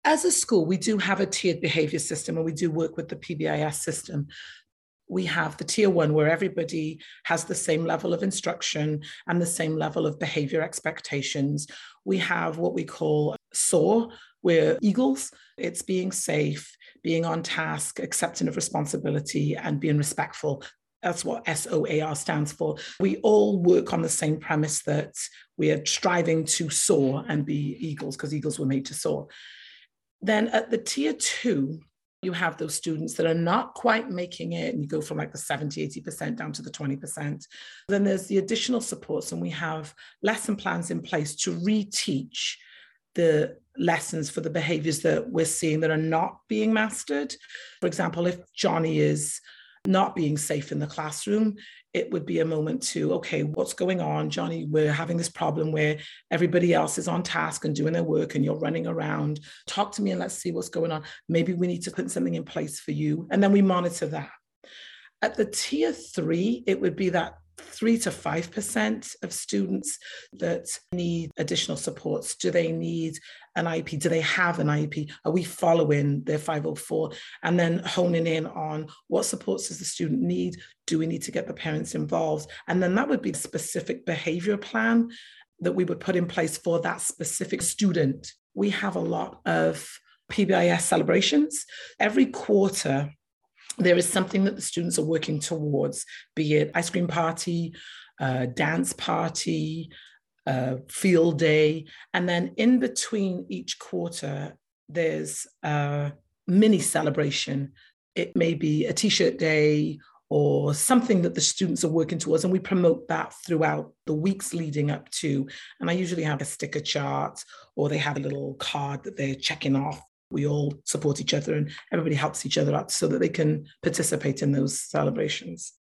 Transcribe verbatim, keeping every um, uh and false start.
As a school, we do have a tiered behavior system and we do work with the P B I S system. We have the tier one where everybody has the same level of instruction and the same level of behavior expectations. We have what we call SOAR, where Eagles, it's being safe, being on task, accepting of responsibility, and being respectful. That's what SOAR stands for. We all work on the same premise that we are striving to soar and be eagles, because eagles were made to soar. Then at the tier two, you have those students that are not quite making it, and you go from like the seventy, eighty percent down to the twenty percent. Then there's the additional supports, and we have lesson plans in place to reteach the lessons for the behaviors that we're seeing that are not being mastered. For example, if Johnny is not being safe in the classroom, it would be a moment to, okay, what's going on, Johnny? We're having this problem where everybody else is on task and doing their work and you're running around. Talk to me and let's see what's going on. Maybe we need to put something in place for you. And then we monitor that. At the tier three, it would be that three to five percent of students that need additional supports. Do they need an I E P? Do they have an I E P? Are we following their five oh four? And then honing in on what supports does the student need? Do we need to get the parents involved? And then that would be the specific behavior plan that we would put in place for that specific student. We have a lot of P B I S celebrations. Every quarter, there is something that the students are working towards, be it ice cream party, uh, dance party, uh, field day. And then in between each quarter, there's a mini celebration. It may be a t-shirt day or something that the students are working towards. And we promote that throughout the weeks leading up to. And I usually have a sticker chart, or they have a little card that they're checking off. We all support each other and everybody helps each other out so that they can participate in those celebrations.